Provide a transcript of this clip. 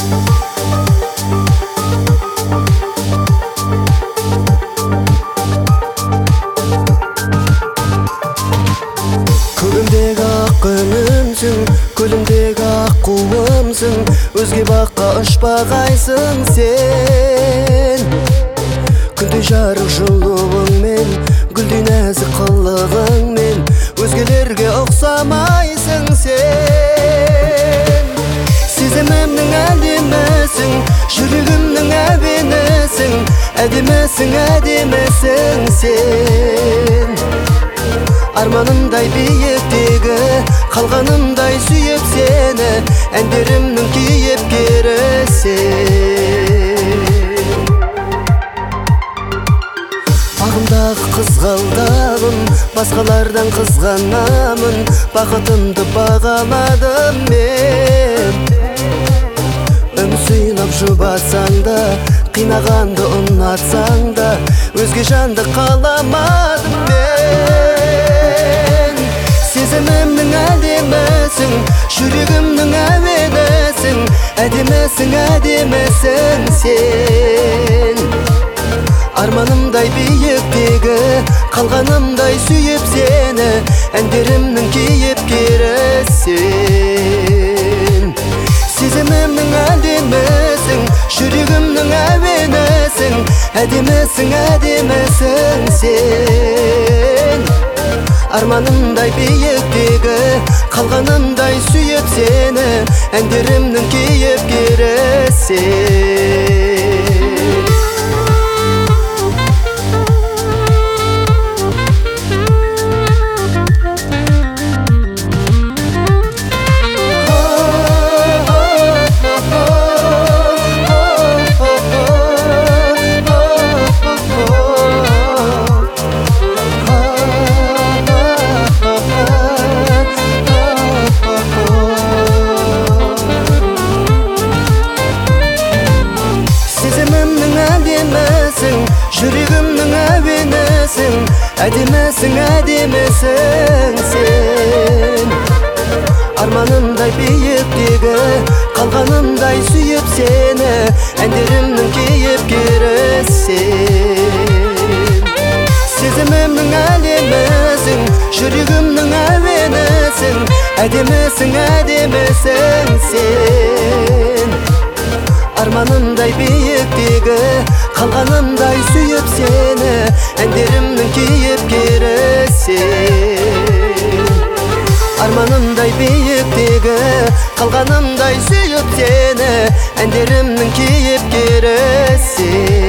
Көгімдегі ақ күнімсің, көлімдегі ақ қуымсың, өзге баққа ұшпағайсың сен. Күндей жарық жылуыңмен, гүлдей нәзік қылығыңмен, өзгелерге ұқсамайсың сен. Сезімімнің әдемісің, жүрегімнің әуенісің, әдемісің, әдемісің сен. Арманымдай биіктегі, қалғанымдай сүйіп сені, әндерімнің кейіпкері сен. Бағымдағы қызғалдағым, басқалардан қызғанамын, бақытымды бағаладым мен. Үміт сыйлап жұбатсаң да, қинағанды ұнатсаң да, өзге жанды қаламадым мен. Сезімімнің әдемісің, жүрегімнің әуенісің, әдемісің, әдемісің сен. Арманымдай биіктегі, қалғанымдай сүйіп сені, әндерімнің кейіпкері сен. Сезімімнің әдемісің, жүрегімнің әуенісің, әдемісің, әдемісің сен. Арманымдай биіктегі, қалғанымдай сүйіп сені, әндерімнің кейіпкері сен. Жүрегімнің әуенісің, әдемісің, әдемісің сен. Арманымдай биіктегі, қалғанымдай сүйіп сені, әндерімнің кейіпкері сен. Сезімімнің әлемісің, жүрегімнің әуенісің, әдемісің, әдемісің сен. Арманымдай биіктегі, қалғанымдай сүйіп сені, әндерімнің кейіпкері сен. Арманымдай биіктегі, қалғанымдай сүйіп сені, әндерімнің кейіпкері сен.